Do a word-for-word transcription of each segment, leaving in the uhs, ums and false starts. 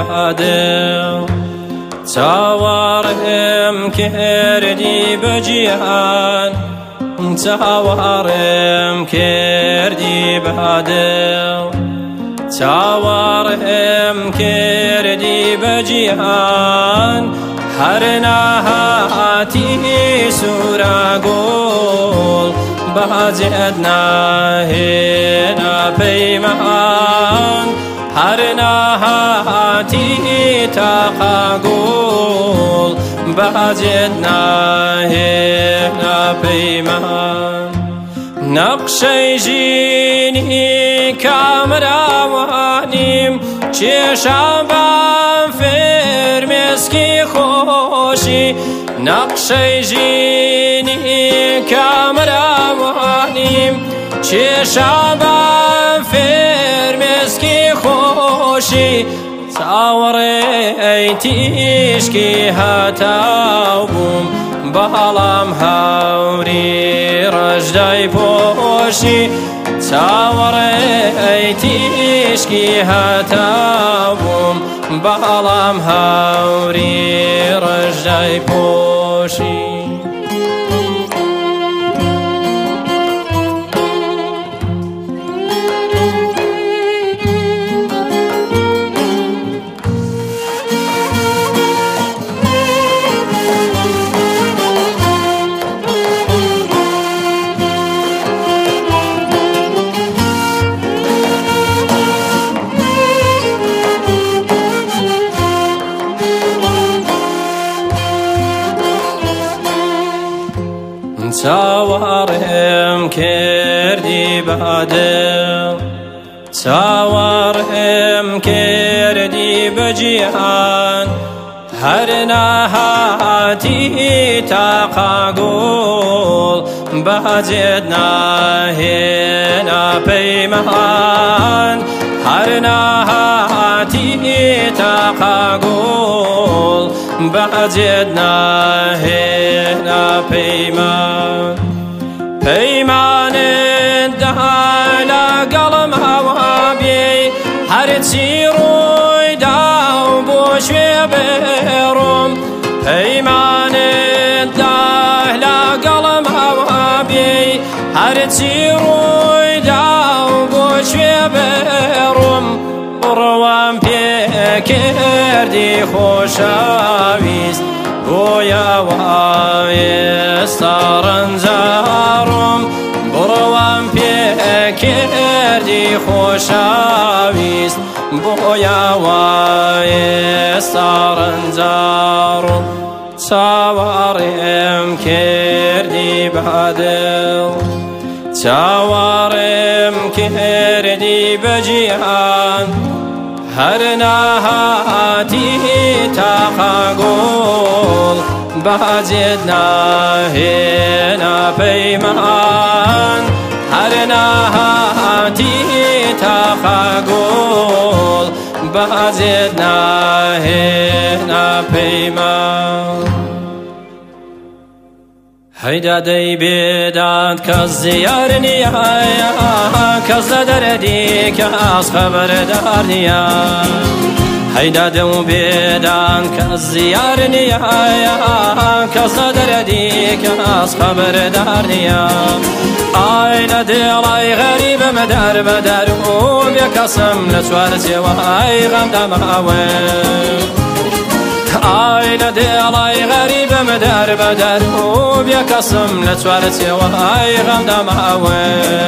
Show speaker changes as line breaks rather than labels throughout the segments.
بهادل چاوەڕێم کردی بەجیهان چاوەڕێم کردی بەهادل چاوەڕێم کردی بەجیهان هەر ناهاتی سوورە گوڵ بەجێت ناهێنا پەیمان هەر ناهاتی تاقا گوڵ بەجێت ناهێنا پەیمان نەقشەی ژینی کامراوانیم کێشان بام فرمێسکی خۆشی نەقشەی ژینی کامراوانیم کێشان بام فرمێسکی خۆشی چاوەڕێی تیشکی هەتاو بووم بەڵام هاوری ڕەشدای پۆشی چاوەڕێی تیشکی هەتاو بووم بەڵام هاوری ڕەشدای پۆشی چاوەڕێم کردی بەهادل چاوەڕێم کردی بەجیهان هەر ناهاتی تاقا گوڵ بەجێت ناهێنا پەیمان هەر ناهاتی تاقا گوڵ بەجێت ناهێنا پەیمان پەیمانت دا لەگەڵم هەوا بێ هەرچی ڕوویدا و بۆ شوێ بێڕۆم پەیمانت دا لەگەڵم هەوا بێ هەرچی ڕوویدا و بۆ شوێ بێڕۆم بڕوام پێ کردی خۆشەویست بۆیەوە ئێستا ڕەنجاڕۆم بڕوام پێ کردی خۆشەویست بۆیەوە ئێستا ڕەنجاڕۆم چاوەڕێم کردی بەهادل چاوەڕێم کردی بەجیهان هەر ناهاتی تاقا گوڵ بەجێت ناهێنا پەیمان هەر ناهاتی تاقا گوڵ بەجێت ناهێنا پەیمان هەیدا دەی بێداد کەس زیار نییە کەس لە دەردی کەس خەبەردار نییە هەیدا دە و بێدان کەس زیار نییە کەس لە دەردی کەس خەبەردار نییە ئای لە دێڵای غەریبەم دەر بەدەر و بێ کەسم لە چوارچێوە ئای غەمدا ماوێ ئای لە دێڵای غەریبەم دەر بەدەر و بێ کەسم لە چوارچێوە ئای غەمدا ماوێ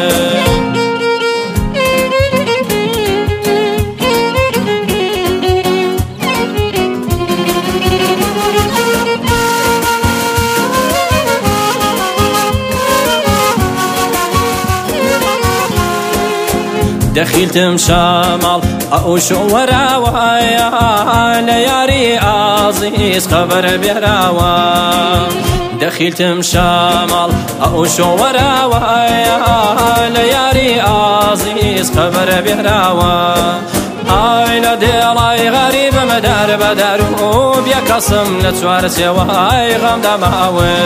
دەخیلتم شەماڵ ئەو شۆوەراوایە لە یاری ئازیز خەبەر بێراوە دەخیلتم شەماڵ ئەو شۆوەراوایە لە یاری ئازیز خەبەر بێراوە ئای لە دێڵای غەریبەم دەر بەدەر و بێ کەسم لە چوارچێوە ئای غەمدا ماوێ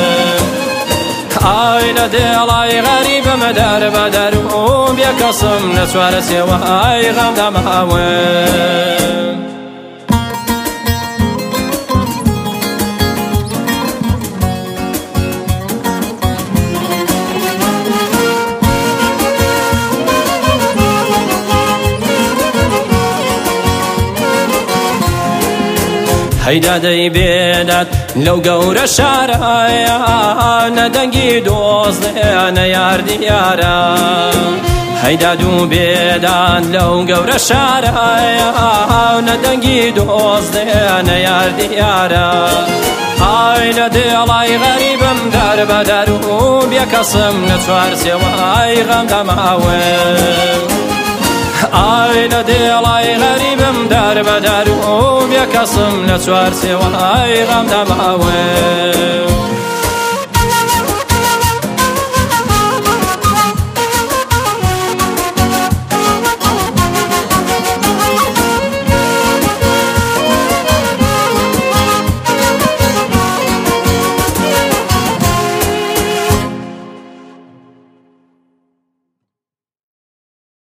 ئای لە دێڵای غەریبەم دەر بەدەر و بێ کەسم لە چوارچێوە ئای غەمدا ماوێ هەیدا دەی بێداد لەو گەورە شارایە نەدەنگی دۆزێنە یاردیارە هەیدا دوو بێداد لەو گەورە شارایە نەدەنگی دۆزێنە یاردیارە ئای لە دێڵای غەریبم دەربەدەر و بێکەسم لە چوار سێوای غەمدا ماوێ ئای لە دێڵای غەریبم دەربەدەر و بێکەسم لە چوار سێوای غەمدا ماوێ